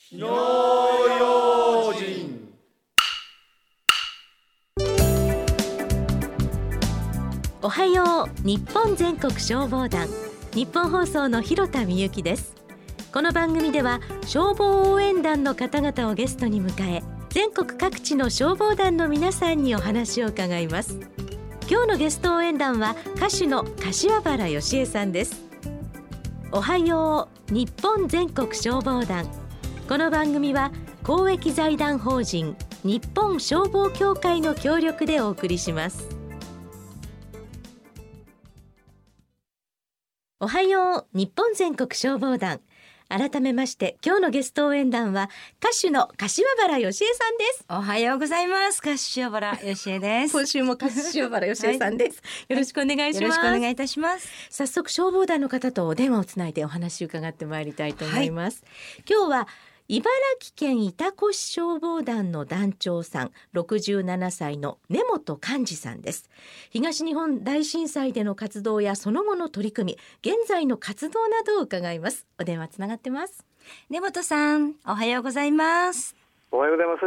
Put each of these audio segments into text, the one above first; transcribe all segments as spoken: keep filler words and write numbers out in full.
火の用心。 おはよう日本全国消防団、日本放送の広田美由です。この番組では消防応援団の方々をゲストに迎え、全国各地の消防団の皆さんにお話を伺います。今日のゲスト応援団は歌手の柏原芳恵さんです。おはよう日本全国消防団。この番組は公益財団法人日本消防協会の協力でお送りします。おはよう日本全国消防団。改めまして今日のゲスト応援団は歌手の柏原芳恵さんです。 おはようございます。柏原芳恵です。 今週も柏原芳恵さんです、はい、よろしくお願いします。 よろしくお願いいたします。 早速消防団の方とお電話をつないでお話を伺ってまいりたいと思います、はい、今日は茨城県潮来市消防団の団長さん、ろくじゅうななさいの根本寛治さんです。東日本大震災での活動やその後の取り組み、現在の活動などを伺います。お電話つながってます。 根本さん、おはようございます。 おはようございます。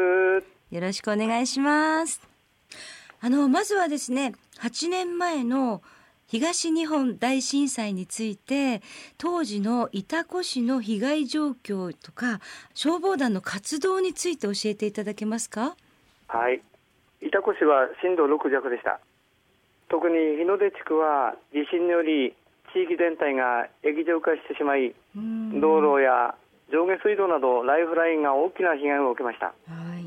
よろしくお願いします。あのまずはですね、はちねんまえの東日本大震災について、当時の潮来市の被害状況とか消防団の活動について教えていただけますか？ はい、潮来市は震度ろく弱でした。特に日の出地区は地震により地域全体が液状化してしまい、道路や上下水道などライフラインが大きな被害を受けました、はい、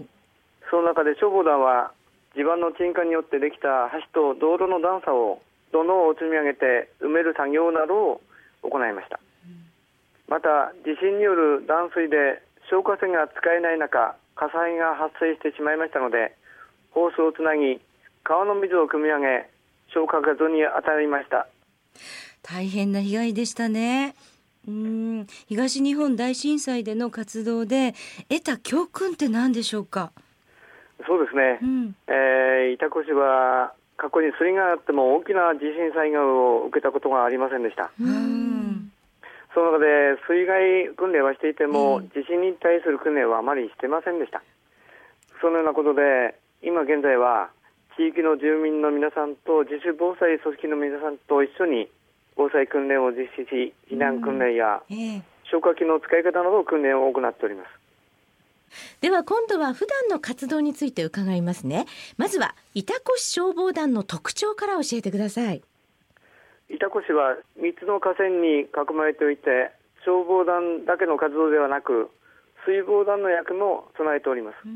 その中で消防団は地盤の沈下によってできた橋と道路の段差を土のを積み上げて埋める作業などを行いました、うん、また地震による断水で消火栓が使えない中、火災が発生してしまいましたので、ホースをつなぎ川の水を汲み上げ消火活動に当たりました。 大変な被害でしたね。うーん、東日本大震災での活動で得た教訓って何でしょうか？ そうですね、うんえー、潮来市は過去に水害があっても大きな地震災害を受けたことがありませんでした。うんその中で水害訓練はしていても、うん、地震に対する訓練はあまりしてませんでした。そのようなことで今現在は地域の住民の皆さんと自主防災組織の皆さんと一緒に防災訓練を実施し、避難訓練や消火器の使い方などの訓練を行っております。 では今度は普段の活動について伺いますね。まずは潮来市消防団の特徴から教えてください。 潮来市はみっつの河川に囲まれておいて、消防団だけの活動ではなく水防団の役も備えております、うん、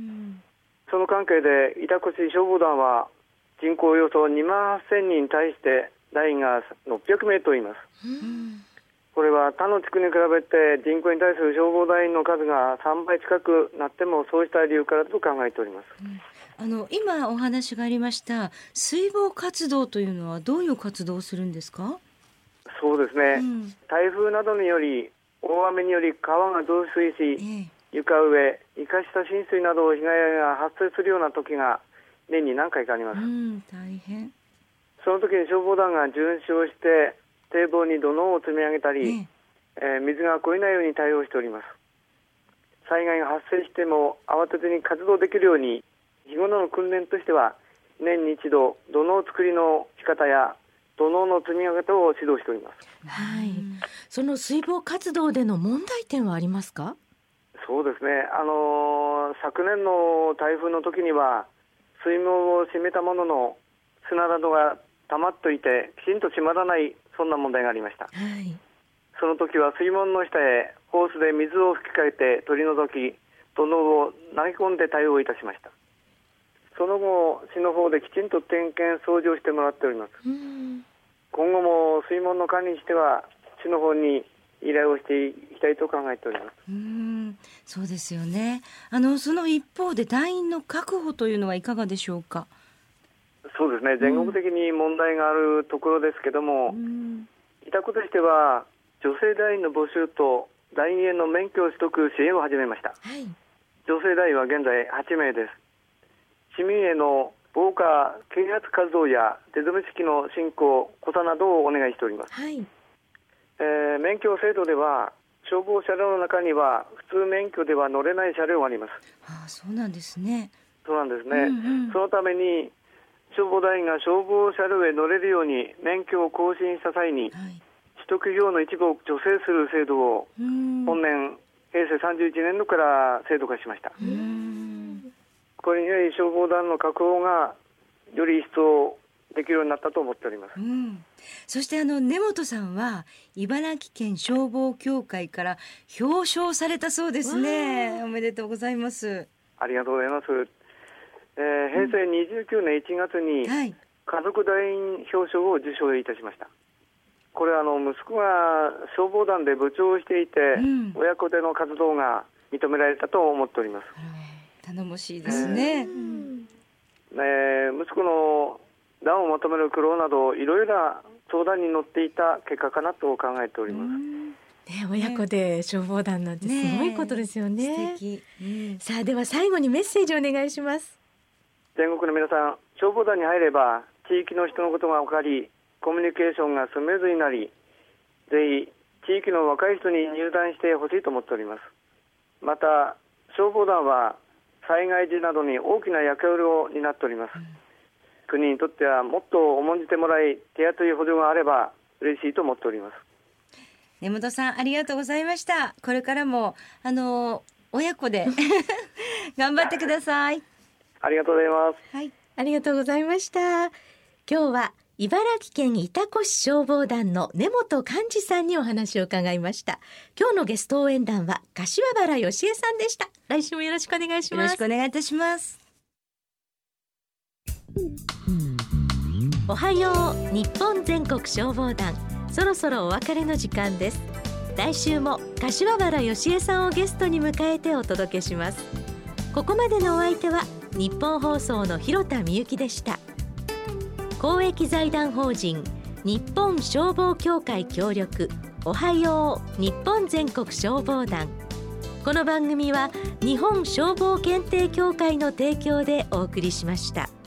その関係で潮来市消防団は人口およそにまんはっせんにんに対して団員がろっぴゃくめいといます、うんこれは他の地区に比べて人口に対する消防団員の数がさんばい近くなってもそうした理由からと考えております、うん、 あの今お話がありました水防活動というのはどういう活動をするんですか？ そうですね、うん、台風などにより大雨により川が増水し、ええ、床上、床下浸水など被害が発生するような時が年に何回かあります、うん、 大変。 その時に消防団が巡視をして堤防に土のを積み上げたり、えええー、水が越えないように対応しております。災害が発生しても慌てずに活動できるように日頃の訓練としては年に一度土の作りの仕方や土のの積み上げ方を指導しております、 はい、その水防活動での問題点はありますか？ そうですね、あのー、昨年の台風の時には水門を閉めたものの砂などが溜まっていてきちんと閉まらない、そんな問題がありました、はい、その時は水門の下へホースで水を吹きかけて取り除き土のを投げ込んで対応いたしました。その後市の方できちんと点検掃除をしてもらっております。うん今後も水門の管理にしては市の方に依頼をしていきたいと考えております。 うーんそうですよね。あのその一方で団員の確保というのはいかがでしょうか？ そうですね、全国的に問題があるところですけども、潮来としては女性団員の募集と団員への免許取得支援を始めました、はい、女性団員は現在はちめいです。市民への防火啓発活動や手止め式の進行、補佐などをお願いしております、はいえー、免許制度では消防車両の中には普通免許では乗れない車両があります。 ああ、そうなんですね。 そうなんですね、 うんうん、 そのために消防団員が消防車両へ乗れるように免許を更新した際に、はい、取得費用の一部を助成する制度を本年へいせいさんじゅういちねん度から制度化しました。うん、これにより消防団の確保がより一層できるようになったと思っております。 うん、そしてあの根本さんは茨城県消防協会から表彰されたそうですね。おめでとうございます。 ありがとうございます。えー、へいせいにじゅうきゅうねんいちがつに家族団員表彰を受賞いたしました。これはあの息子が消防団で部長をしていて、うん、親子での活動が認められたと思っております。 頼もしいですね。 えーえー、息子の団をまとめる苦労などいろいろな相談に乗っていた結果かなと考えております。 ね、親子で消防団なんてすごいことですよね。 素敵、うん、 さあでは最後にメッセージをお願いします。 全国の皆さん、消防団に入れば地域の人のことが分かり、コミュニケーションがスムーズになり、ぜひ地域の若い人に入団してほしいと思っております。また消防団は災害時などに大きな役割を担っております、うん、国にとってはもっと重んじてもらい、手当補助があれば嬉しいと思っております。 根本さん、ありがとうございました。これからもあの親子で頑張ってください。 ありがとうございます、 はい、ありがとうございました。今日は茨城県潮来市消防団の根本寛治さんにお話を伺いました。今日のゲスト応援団は柏原芳恵さんでした。来週もよろしくお願いします。 よろしくお願いいたします。 おはよう日本全国消防団、そろそろお別れの時間です。来週も柏原芳恵さんをゲストに迎えてお届けします。ここまでのお相手は日本放送の広田美由紀でした。公益財団法人日本消防協会協力、おはよう日本全国消防団。この番組は日本消防検定協会の提供でお送りしました。